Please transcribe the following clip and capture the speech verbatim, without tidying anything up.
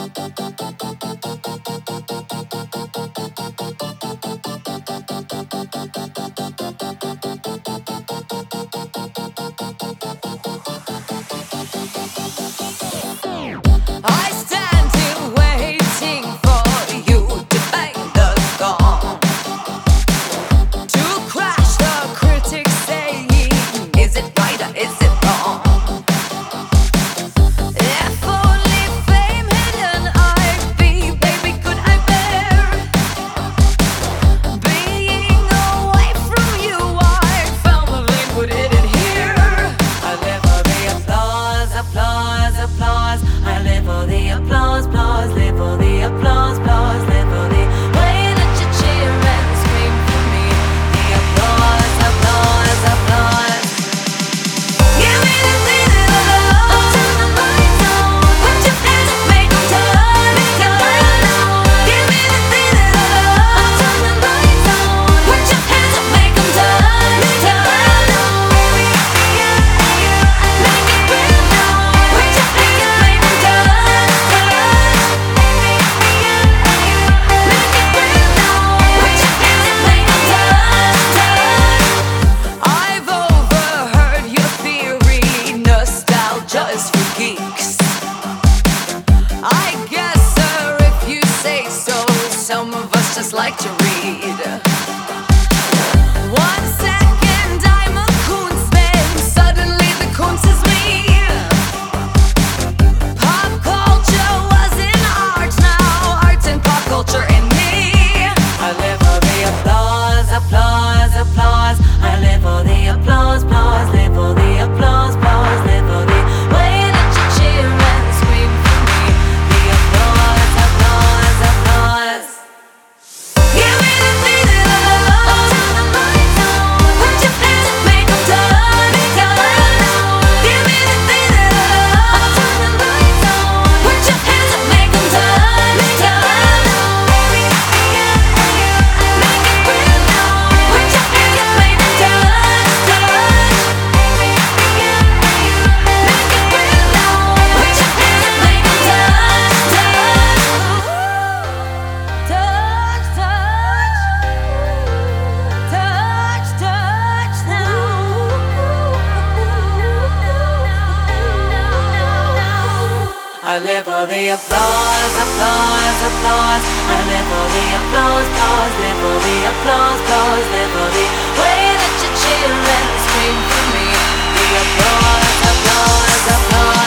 I stand here waiting for you to bang the gong, to crash the critics saying, is it right or is it wrong? If only fame hidden I'd be, baby, could I bear being away from you? I firmly put it in here. I live for the applause, applause, applause. I live for the applause, applause, live for the applause, applause, live for the way that you cheer and scream for me. The applause, applause, applause. Give me the feeling of love. Turn the lights on. Put your hands up, make 'em turn, turn. Give me the feeling of love. Turn the lights on. Put your hands up, make 'em turn, turn. Make it real now. Put your hands up, make 'em turn, turn. Make it real now. Put your hands up, make 'em turn, turn. I've overheard your theory, nostalgia is for geeks. I guess, sir, if you say so, some of us just like to read. One second I'm a Koonsman, suddenly the Koons is me. Pop culture was in art, now art's in pop culture in me. I live for the applause, applause, applause. I live for the applause, applause, live for the applause, applause, live for the way that you cheer and scream for me. The applause, applause, applause. Give me the feeling of love. Turn the lights on. Put your hands up, make 'em turn, turn. Give me the feeling of love. Turn the lights on. Put your hands up, make 'em turn, turn. Make it real now. Put your hands up, make 'em turn, turn. Make it real now. Put your hands up, make 'em turn, turn. Touch, touch, touch, touch now. I live for the applause, applause, applause. I live for the applause, applause, live for the applause, applause, live for the way that you cheer and scream for me. The applause, applause, applause.